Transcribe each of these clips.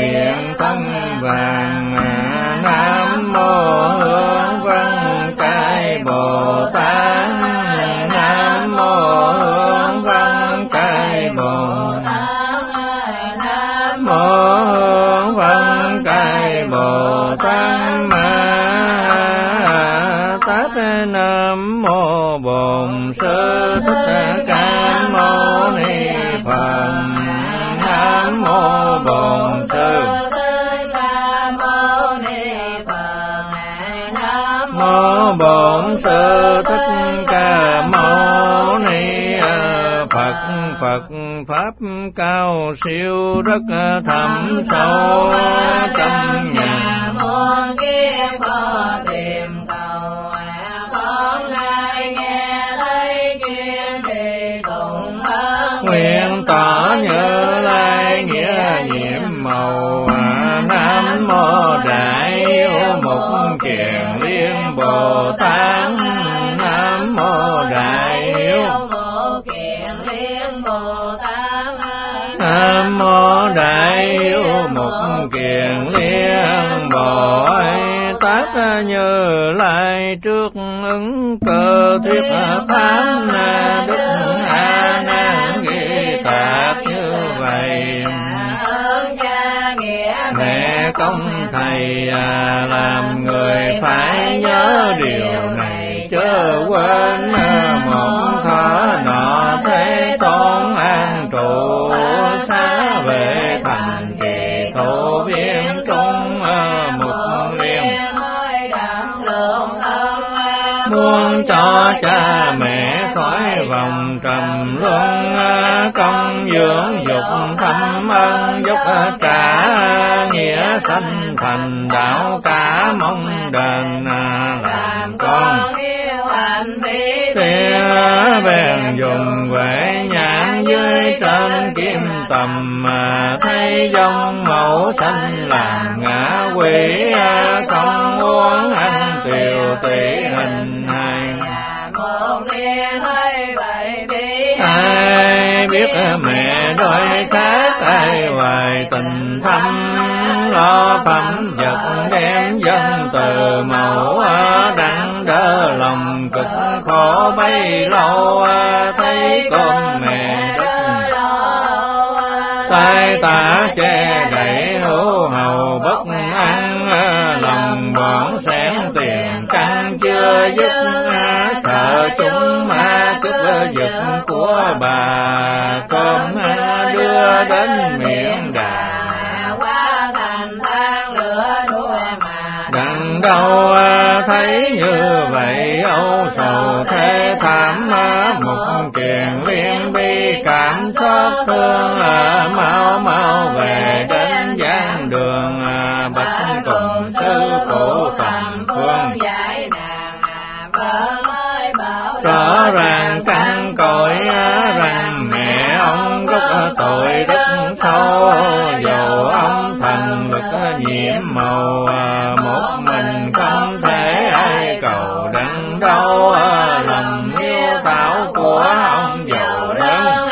nguyện thân vàng. Nam mô Hương Văn Cai Bồ Tát. Nam mô Hương Văn Cai Bồ Tát. Nam mô Hương Văn Cai Bồ Tát. Nam mô Bổn Sư Thích Ca Mâu Ni Phật. Nam mô Bổn Sư Thích Ca Mâu Ni Phật. Nam mô Bổn Sư Thích Ca Mâu Ni Phật. Phật pháp cao siêu rất thâm sâu, trong nhà muôn kiếp khó tìm cầu. Nguyện tỏ Như Lai nghĩa nhiệm màu. Nam mô Đại Hiếu Mục Kiền Liên Bồ Tát. Nam mô Đại Hiếu Mục Kiền Liên Bồ Tát. Nam mô Đại Hiếu Mục Kiền Liên Bồ Tát. Như Lai trước ứng cơ thuyết pháp đức A Nan ghi tạc như vậy. Mẹ công thầy làm người phải nhớ điều này, chớ quên một thở nọ Thế Tôn an trụ xá về thành Kỳ Thổ Viên Trung Mục Liên. Muốn cho cha mẹ khỏi vòng trầm luân, công dưỡng dục thâm ân giúp trả nghĩa sanh thành đạo cả mong đền làm con. Tia bèn dùng vệ nhãn dưới trên kim tầm, thấy dòng mẫu xanh làm ngã quỷ, không muốn ăn tiều tỷ hình hài. Ai biết mẹ đôi khác, ai hoài tình thâm lo phẩm vật đem dân từ mẫu, đặng đỡ lòng cực khổ bấy lâu, thấy con mẹ đất tai tả che đậy hữu hầu bất an, lòng bọn xẻn tiền căn chưa dứt, sợ chúng ma cướp giật của bà, cơm đưa đến miệng đà qua thành than lửa đuôi mà. Đằng đâu thấy như vậy âu sầu thế thảm, Mục Kiền Liên bi cảm xót thương, mau mau về đến giảng đường, bạch cùng sư phụ tầm phương giải nàng. Rõ ràng căn cõi rằng mẹ ông gốc tội rất sâu, dầu ông thần lực nhiễm màu, một mình không thể ai cầu đặng đâu, lòng yêu tạo của ông giàu lớn.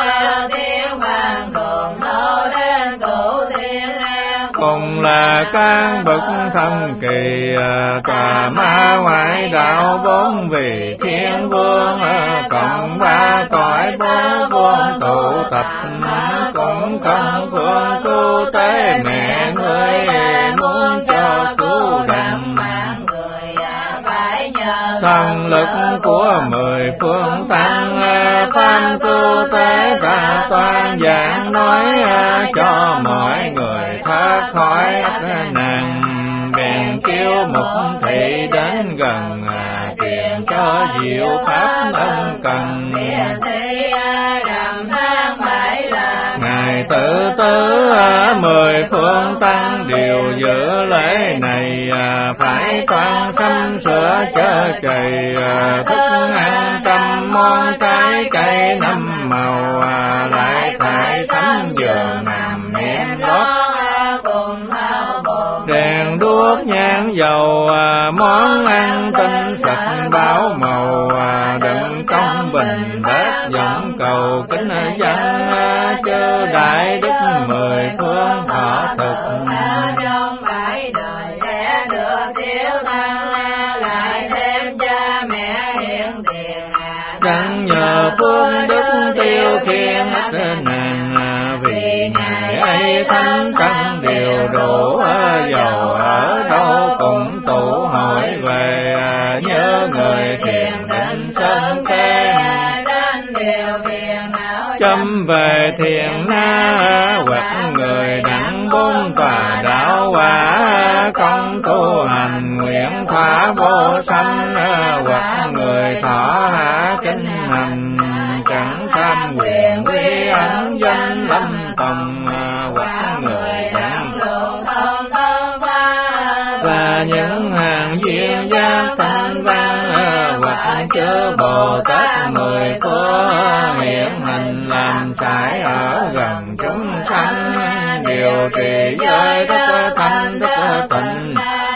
Cùng là các bậc thần kỳ, tà ma ngoại đạo bốn vị thiên vương, cộng ba cõi bốn vương tụ tập, cũng không phương cứu tế mẹ người, muốn cho cứu đặng mạng người phải nhờ thần lực của mười phương tăng, tam cứu tế ra toàn giảng nói, cho mọi người thoát khỏi nàng. Bèn kêu Mục Thị đến gần, truyền cho diệu pháp ân cần. Ngài tự tứ mười phương tăng đều giữ lễ này, phải toàn sắm sửa chớ chày, thức ăn trăm món trái cây năm màu, lại phải sắm giường nằm nệm lót, đèn đuốc nhang dầu, món ăn tinh sạch báo màu, đựng trong bình bát giọng cầu kính dân, chư đại đức mười phương thọ thực. siêu tăng lại thêm cha mẹ hiện tiền đặng nhờ phước đức tiêu khiển nàng vì ngày ấy thánh căn điều đủ dầu ở đâu cũng tụ hội về nhớ người thiền định sân kê đến điều phiền não châm về thiền na hoặc người đặng bốn tòa đạo quả công tu hành nguyện thỏa vô sanh hoặc người thọ hạ kinh hành chẳng tham quyền quý ẩn danh lâm tòng hoặc người đặng độ thông thân và những hàng duyên giác thanh văn hoặc chư Bồ Tát mười phương hiện hành làm sải ở gần chúng sanh điều trì giới đức thanh đức tịnh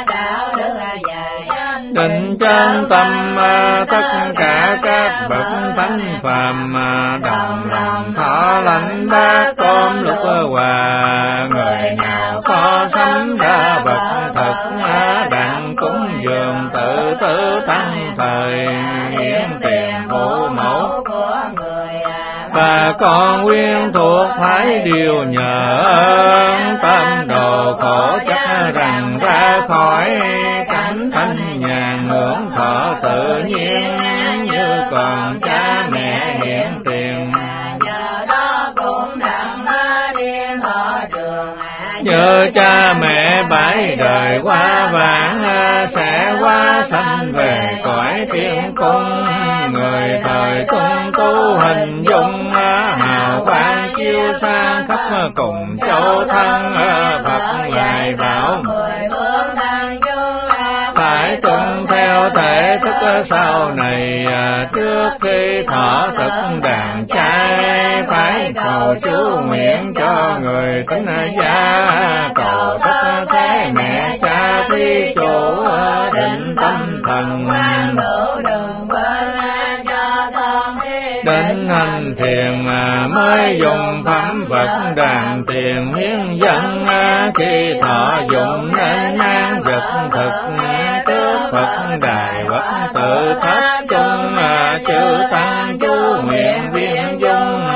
định chân tâm tất cả các bậc thánh phàm đồng lòng thọ lãnh bát cơm lúc hòa người nào có sắm ra vật thật đặng cúng dường tự tử tăng thời hiến tiền phụ mẫu của người và con nguyên thuộc phải điều nhờ tâm đồ khổ chắc rằng ra khỏi cảnh thanh nhàn hưởng thọ tự nhiên như còn cha mẹ hiện tiền nhờ đó cũng đặng điên thọ trường nhờ cha mẹ bảy đời qua vãng sẽ qua sanh về cõi thiên cung người thời cung tu hình dung hào quang chiếu sang khắp cùng châu thân Phật ngài bảo mười phương tăng chung phải tuân theo thể thức sau này trước khi thọ thực đàn trai phải cầu chú nguyện cho người tính gia cầu tất thế mẹ cha thi chủ định tâm thần đủ đường quên cho con đến hành thiền mà mới dùng phẩm vật đàn tiền hiến dân khi thọ dụng nên an vật thực trước Phật đài hoặc tự thất chung chư tăng chú nguyện viên dung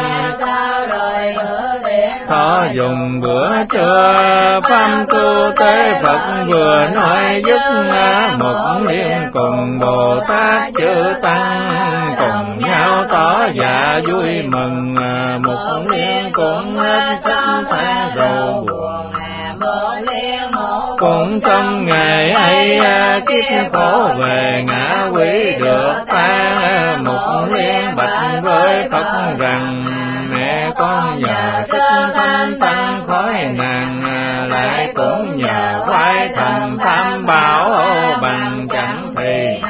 thọ dùng bữa trưa pháp tu tế Phật vừa nói dứt một liên cùng Bồ Tát chư tăng cùng nhau tỏ dạ vui mừng một liên cũng hết sanh than rầu buồn cũng trong ngày ấy kiếp khổ về ngã quý được ta một liên bạch với Phật rằng mẹ con nhờ sức thanh tăng khói nàng lại cũng nhờ quay thành tam bảo bằng chẳng thì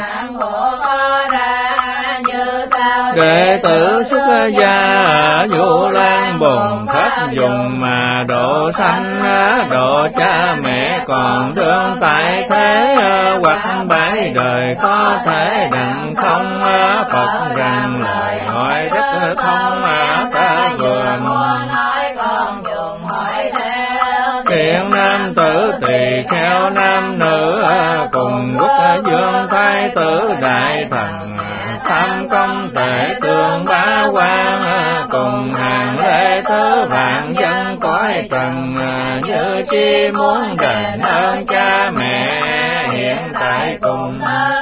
đệ tử xuất gia ở Vũ Lan bồn pháp dùng mà độ sanh độ cha mẹ còn đương tại thế hoặc bảy đời có thể đặng không Phật rằng lời hỏi rất thông ta vừa nói con dùng hỏi theo thiện nam tử tỳ kheo nam nữ cùng quốc dương thái tử đại thần tham công tệ tương bá quan cùng hàng lễ thứ vạn dân cõi trần như chi muốn đền ơn cha mẹ hiện tại cùng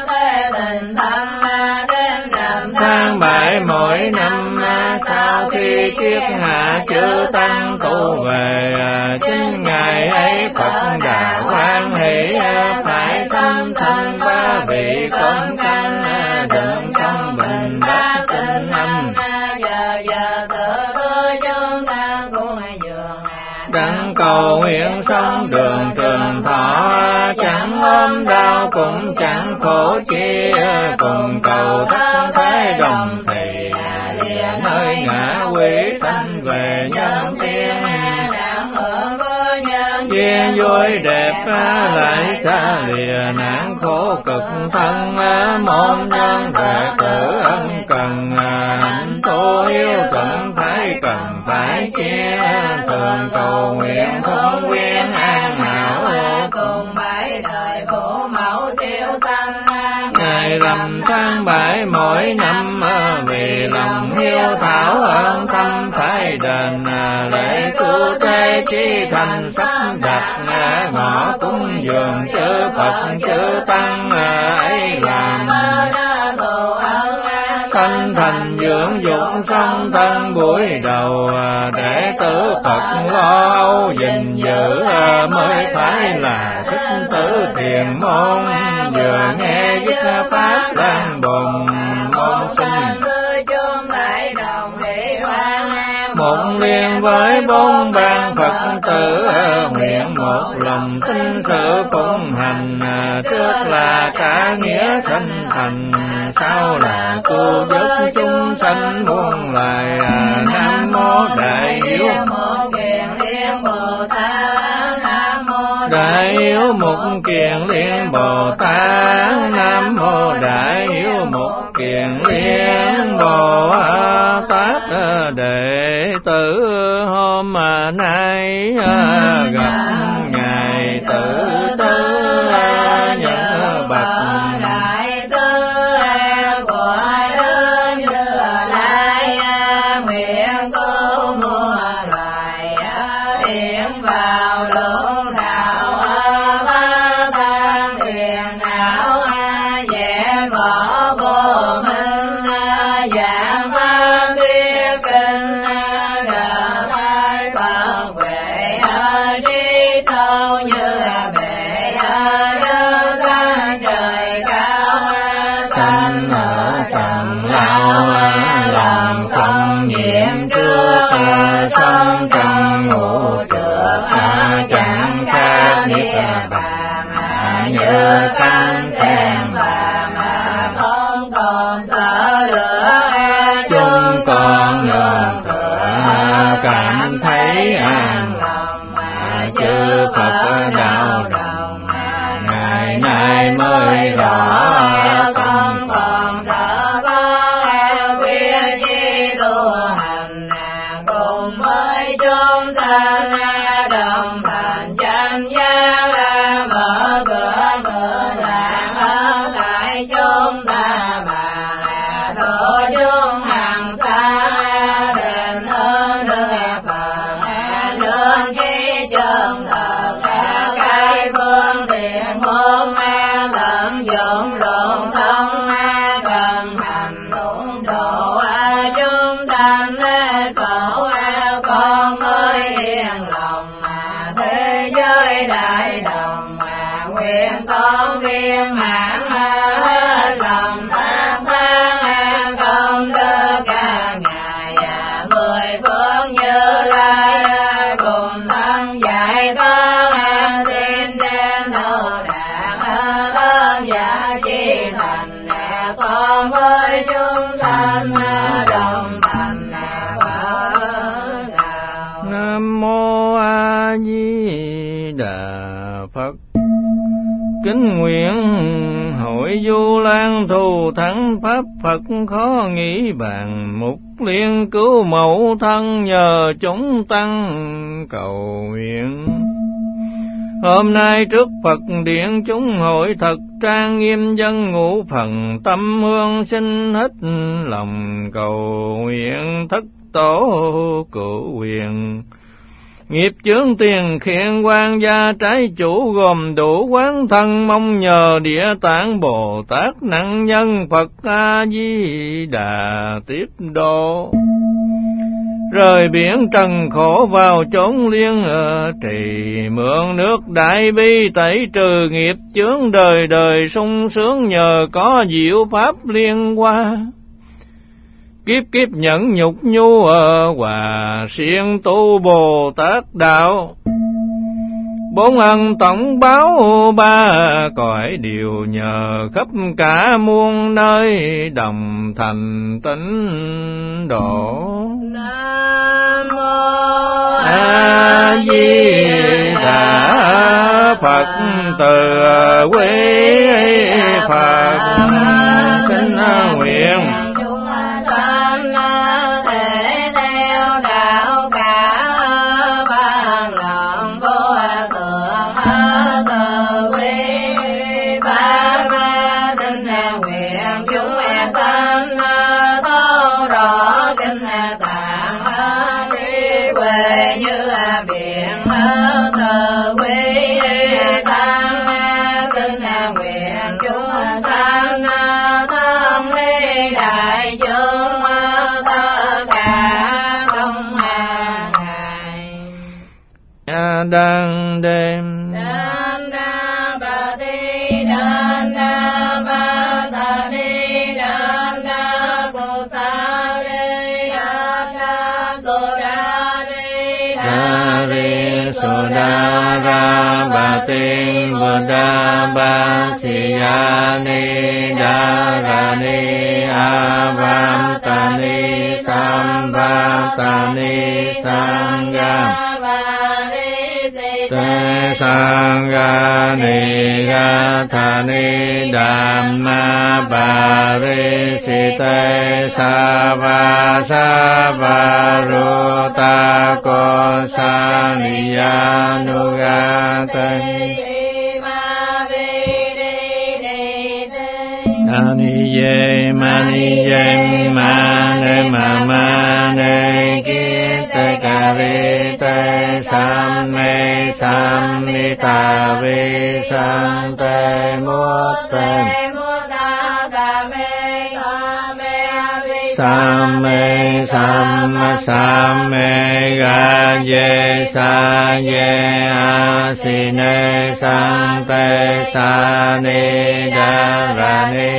tháng 7 mỗi năm sau khi kiết hạ chư tăng tu về chính ngày ấy Phật đà hoan hỷ phải sanh sanh ba vị con căn đừng trong bình bát tinh âm đặng cầu nguyện sống đường trường thọ chẳng ốm đau cũng chẳng khổ chi cùng cầu thất thế đồng thì nơi ngã quý sanh về nhân thiên duyên vui đẹp lại xa lìa nạn khổ cực thân môn nhân đệ tử ân cần hạnh tu hiếu thuận phải cần phải chia thường cầu nguyện không quyến an hảo cùng bảy đời khổ ngày rằm tháng 7 mỗi năm, vì lòng hiếu thảo ơn thăm phải đền, lễ cứu thế chi thành sắp đặt, ngõ cúng dường chư Phật chư Tăng ấy làm sanh thành dưỡng dục song thân buổi đầu, để tử Phật lo âu gìn giữ, mới phải là thích tử thiền môn, vừa nghe dứt pháp lan bồn môn sinh một liên với bốn ban Phật tử, nguyện một lòng tin sự phụng hành, trước là cả nghĩa sanh thành, sau là cứu giúp chúng sanh muôn loài. Nam mô Đại Hiếu Đại Hiếu Mục Kiền Liên Bồ Tát, Nam mô Đại Hiếu Mục Kiền Liên Bồ Tát. Đệ tử hôm nay gặp ngài Tử Tứ nhận bạch đại tư của Đức Như Lai, nguyện cứu muôn loài tiến vào lục đạo ba than thiền não, dẹp bỏ vô minh dạng pháp thuyết kinh, đờ thái Phật huệ trí sâu như bể đất thanh trời cao, sanh ở trần lao làm không nhiễm trước, sống trong ngũ trược chẳng khác niết bàn, như cánh sen vàng không còn sợ lửa, chúng con nương tựa cảm thấy an lòng, chư Phật đạo đồng ngày nay mới rõ, không còn sợ con khuyên chi tu hành, cùng với chúng sanh đồng thành chân giác, mở cửa mưa đàn ở tại chúng ta bàn, độ chúng hàng xa đền ơn Đức Phật, nương chi chân thật cái phương tiện môn tận dụng lộn thông, cần hành tụng độ chúng sanh khổ, con mới yên lòng thế giới đại đồng, nguyện con viên mãn hết lòng thác thán công đức cả ngày, mười phương Như Lai cùng thân giải thoát, tin đem đồ đàn ơn giả chi thành, con với chúng sanh đồng thành Phật đạo. Nam mô A Di Đà Phật. Kính nguyện hội Du Lan thù thắng pháp Phật khó nghĩ bàn, mục liên cứu mẫu thân nhờ chúng tăng cầu nguyện. Hôm nay trước Phật điện chúng hội thật trang nghiêm, dân ngũ phần tâm hương xin hết lòng cầu nguyện, thất tổ cửu quyền. Nghiệp chướng tiền khiển quan gia trái chủ gồm đủ quán thân, mong nhờ Địa Tạng Bồ Tát nặng nhân Phật A Di Đà tiếp độ. Rời biển trần khổ vào chốn liên trì, mượn nước đại bi tẩy trừ nghiệp chướng, đời đời sung sướng nhờ có diệu pháp liên hoa. Kiếp kiếp nhẫn nhục nhu hòa siêng tu Bồ Tát đạo, bốn ân tổng báo ba cõi đều nhờ khắp cả muôn nơi, đồng thành tín độ. Nam mô A Di Đà Phật. Từ quý Phật xin nguyện Ba chúng sanh thân ly đại chúng tất cả công hàng ngày. Đang đêm Sudara Bhatin Buddha Bhasiyani Dharani Avatani Sambhatani Sangha Te Sangani Gathani Dhamma Parisite Sava Sava Ruta Kosaniyanugate Maniye maniye mane mamane kite karite samme sammita visante mutte samme samma samme gaye saye asine sante sane darane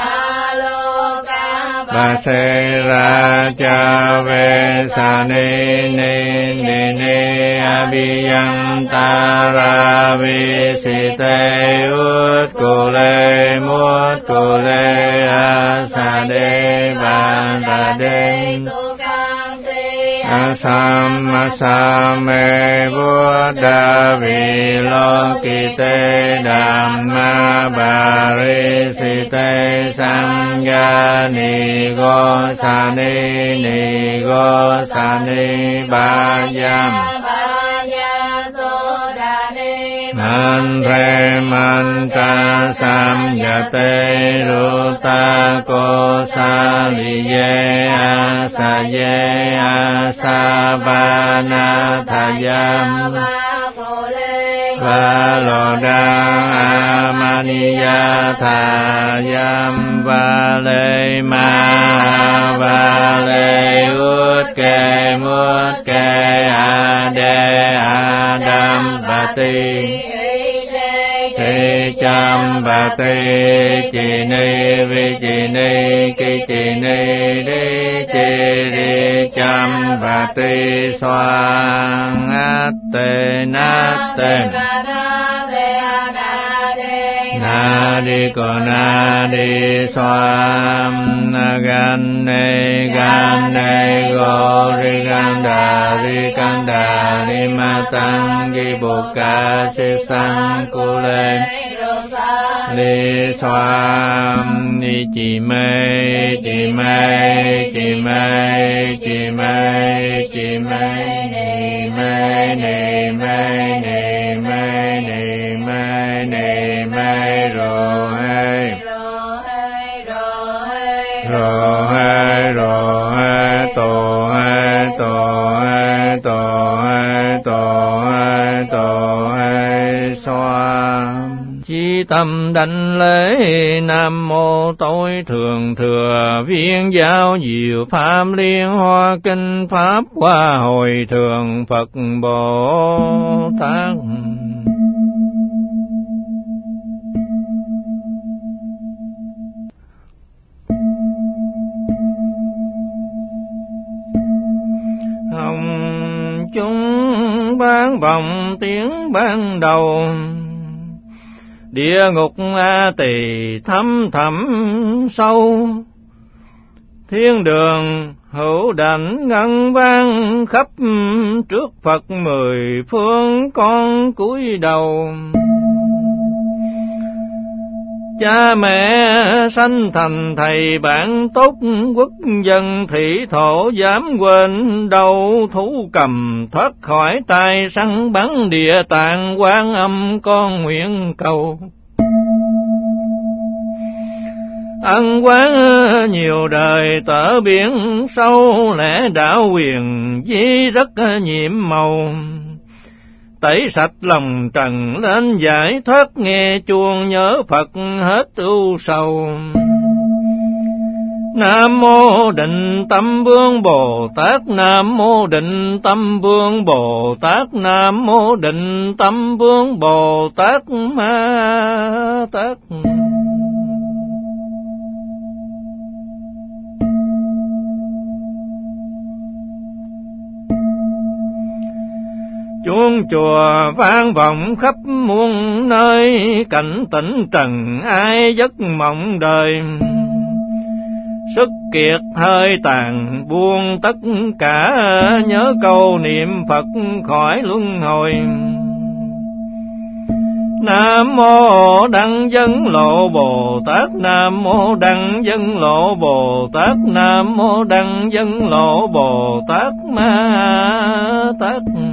Vasera Chave Sane Ne Abhiyantara Visite Utkule Mutkule Asade Vandade Asammasame Buddha Vilokite Dhamma Parisite Sangha Nigosani Bhajam Manre Manta Samyate Ruta Kosaliye Asaye Asavana Thayam Valoda Amaniya Thayam Vale Ma Vale Utke Mutke Ade Adam Bati Cham Bati Chini Vichini Kichini Di Chiri Cham Bati Soang Atte Natte Nadi Konadi Soam Nagane Gane Gori Gandari Kandari Matangi Buka Sisang Kule Li Soam Ni Chi Mei Chi Mei Chi Mei Chi Mei Chi Mei Ni Mei Ni Mei Ni Mei Ni Mei Ni Mei Ro Hei Ro Hei Ro Hei To Hei To Hei To Hei To Hei To Hei Xoa Chi tâm đảnh lễ Nam mô tối thượng thừa viên giáo diệu pháp liên hoa kinh pháp hoa hồi thượng Phật Bồ Tát. Hồng chúng ban vọng tiếng ban đầu địa ngục A Tỳ thăm thẳm sâu thiên đường hữu đảnh ngân vang khắp trước Phật mười phương con cúi đầu cha mẹ sanh thành thầy bạn tốt quốc dân thị thổ dám quên đâu thú cầm thoát khỏi tay săn bắn địa tạng Quan Âm con nguyện cầu ân quán nhiều đời tở biển sâu lẽ đạo quyền di rất nhiệm màu tẩy sạch lòng trần lên giải thoát, nghe chuông nhớ Phật hết ưu sầu. Nam mô Định Tâm Vương Bồ Tát, Nam mô Định Tâm Vương Bồ Tát, Nam mô Định Tâm Vương Bồ Tát Ma Tát. Chuông chùa vang vọng khắp muôn nơi, cảnh tỉnh trần ai giấc mộng đời. Sức kiệt hơi tàn buông tất cả, nhớ câu niệm Phật khỏi luân hồi. Nam mô Đăng Dân Lộ Bồ Tát, Nam mô Đăng Dân Lộ Bồ Tát, Nam mô Đăng Dân Lộ Bồ Tát Ma Tát.